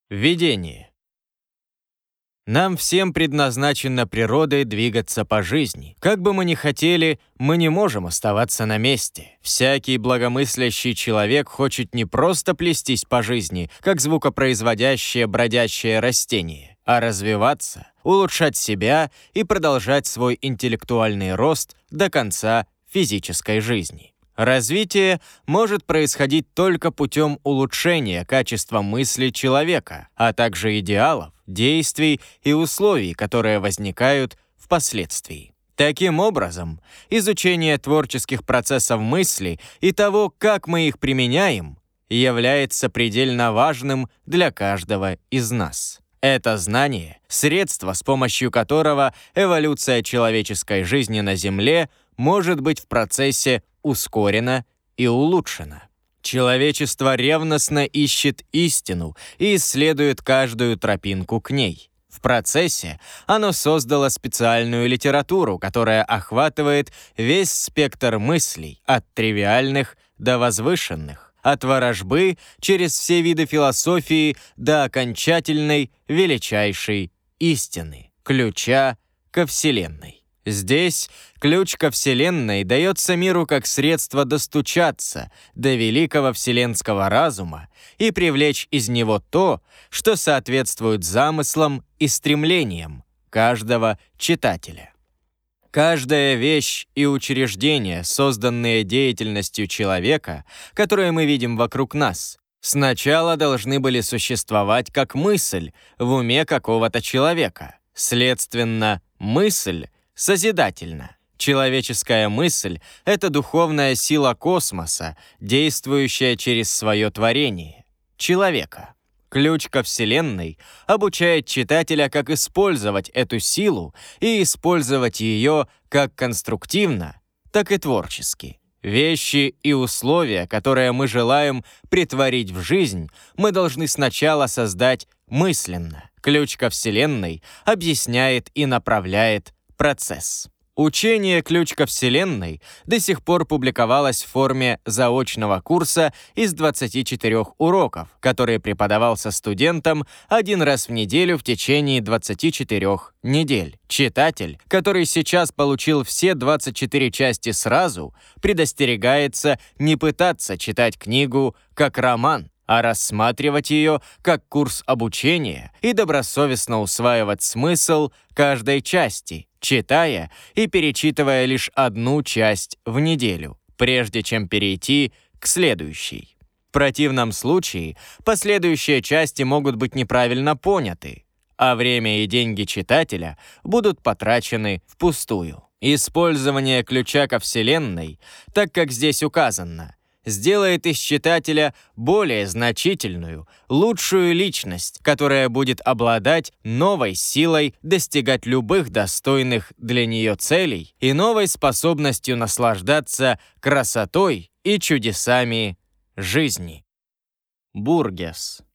Введение. Нам всем предназначено природой двигаться по жизни. Как бы мы ни хотели, мы не можем оставаться на месте. Всякий благомыслящий человек хочет не просто плестись по жизни, как звукопроизводящее бродячее растение, а развиваться, улучшать себя и продолжать свой интеллектуальный рост до конца физической жизни. Развитие может происходить только путем улучшения качества мысли человека, а также идеалов, действий и условий, которые возникают впоследствии. Таким образом, изучение творческих процессов мысли и того, как мы их применяем, является предельно важным для каждого из нас. Это знание — средство, с помощью которого эволюция человеческой жизни на Земле может быть в процессе ускорена и улучшена. Человечество ревностно ищет истину и исследует каждую тропинку к ней. В процессе оно создало специальную литературу, которая охватывает весь спектр мыслей, от тривиальных до возвышенных, от ворожбы через все виды философии до окончательной величайшей истины, ключа ко Вселенной. Здесь ключ ко Вселенной дается миру как средство достучаться до великого вселенского разума и привлечь из него то, что соответствует замыслам и стремлениям каждого читателя. Каждая вещь и учреждение, созданные деятельностью человека, которые мы видим вокруг нас, сначала должны были существовать как мысль в уме какого-то человека. Следственно, мысль созидательно. Человеческая мысль — это духовная сила космоса, действующая через свое творение — человека. Ключ ко Вселенной обучает читателя, как использовать эту силу и использовать ее как конструктивно, так и творчески. Вещи и условия, которые мы желаем претворить в жизнь, мы должны сначала создать мысленно. Ключ ко Вселенной объясняет и направляет процесс. Учение «Ключ ко Вселенной» до сих пор публиковалось в форме заочного курса из 24 уроков, который преподавался студентам один раз в неделю в течение 24 недель. Читатель, который сейчас получил все 24 части сразу, предостерегается не пытаться читать книгу как роман, а рассматривать ее как курс обучения и добросовестно усваивать смысл каждой части, читая и перечитывая лишь одну часть в неделю, прежде чем перейти к следующей. В противном случае последующие части могут быть неправильно поняты, а время и деньги читателя будут потрачены впустую. Использование ключа ко Вселенной, так как здесь указано, сделает из читателя более значительную, лучшую личность, которая будет обладать новой силой достигать любых достойных для нее целей и новой способностью наслаждаться красотой и чудесами жизни. Бургес.